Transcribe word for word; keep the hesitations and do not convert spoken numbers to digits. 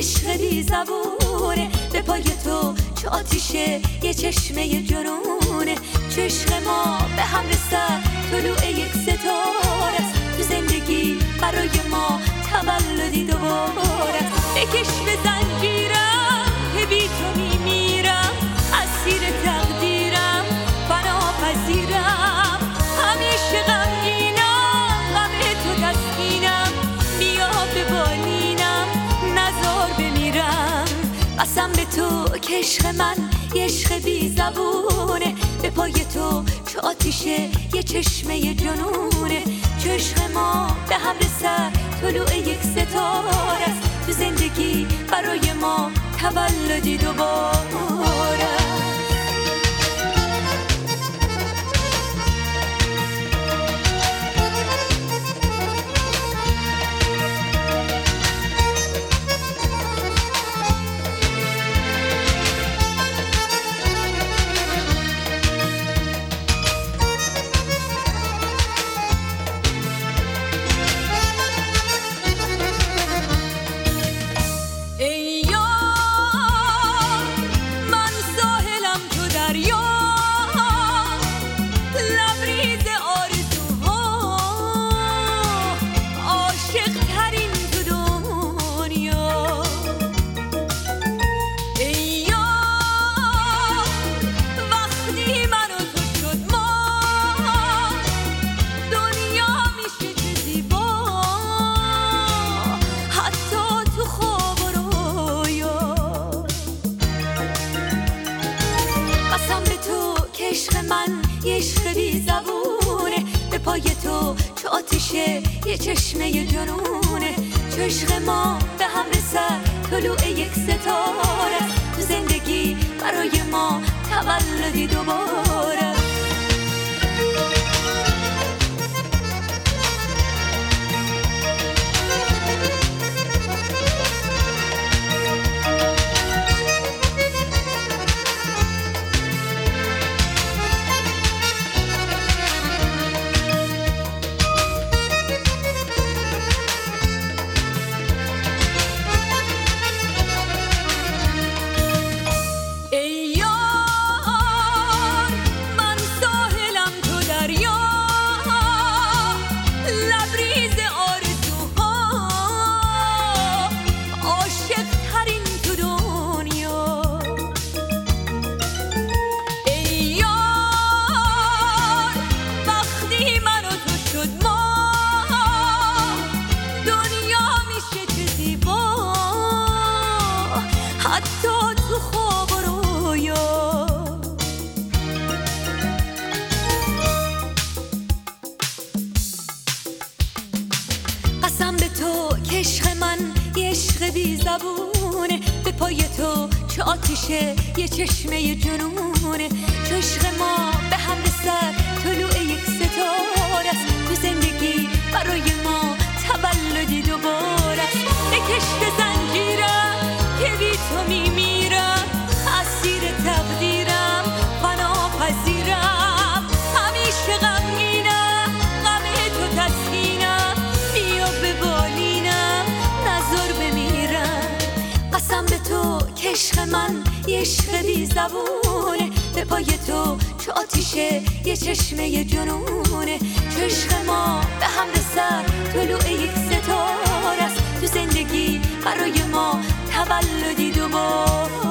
عشق بی زبونه، به پای تو چه آتیشه یه چشمه جنونه. چه عشق ما به هم رسد طلوع یک ستاره است، تو زندگی برای ما تولدی دوباره است. بکش به زنجیرم که بی تو میمیرم، اسیر تقدیرم فنا پذیرم. همیشه غمگینم، غم تو تسکینم، بیا ببالینم نزار بمیرم. قسم به تو که عشق من یه عشق بی زبونه، به پای تو چه آتیشه یه چشمه جنونه. چه عشق ما به هم رسد طلوع یک ستاره است، تو زندگی برای ما تولدی دوباره. عشق من یه عشق بی زبونه، به پای تو چه آتیشه یه چشمه جنونه. چه عشق ما به هم رسد طلوع یک ستاره است، تو زندگی برای ما تولدی دوباره. قسم به تو که عشق من یه عشق بی زبونه، به پای تو چه آتیشه یه چشمه جنونه. چه عشق ما به هم رسد طلوع یک ستاره است، تو زندگی برای ما تولدی دوباره است. بکش به زنجیرم که بی تو میمیرم، اسیر تقدیرم فنا پذیرم. همیشه غمگینم، غم تو تسکینم، بیا ببالینم نزار بمیرم. قسم به تو که عشق من یه عشق بی زبونه، به پای تو چه آتیشه یه چشمه جنونه. چه عشق ما به هم رسد طلوع یک ستاره است، تو زندگی برای ما تولدی دوباره.